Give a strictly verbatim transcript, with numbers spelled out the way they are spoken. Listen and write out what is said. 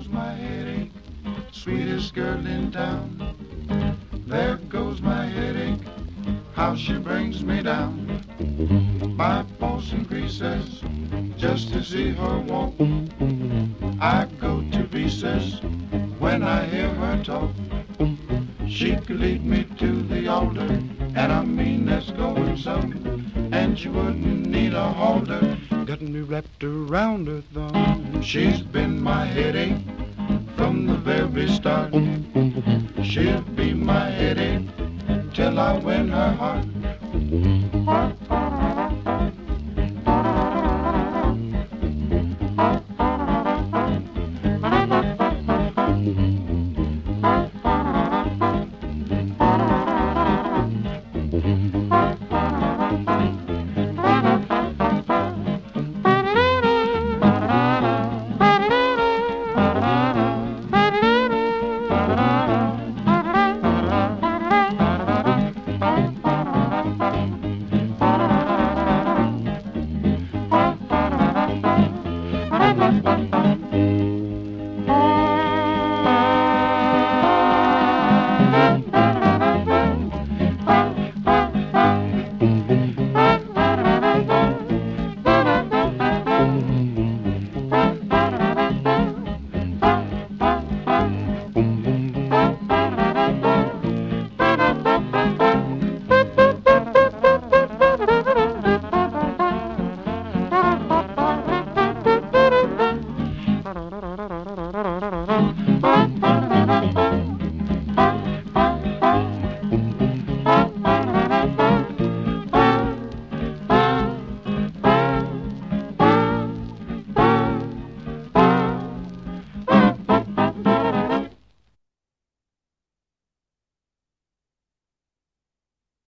goes my headache, sweetest girl in town. There goes my headache, how she brings me down. My pulse increases just to see her walk. I go to recess when I hear her talk. She could lead me to the altar, and I mean that's going some. And she wouldn't need a halter, got me wrapped around her thumb. She's been my headache from the very start. She'll be my headache till I win her heart.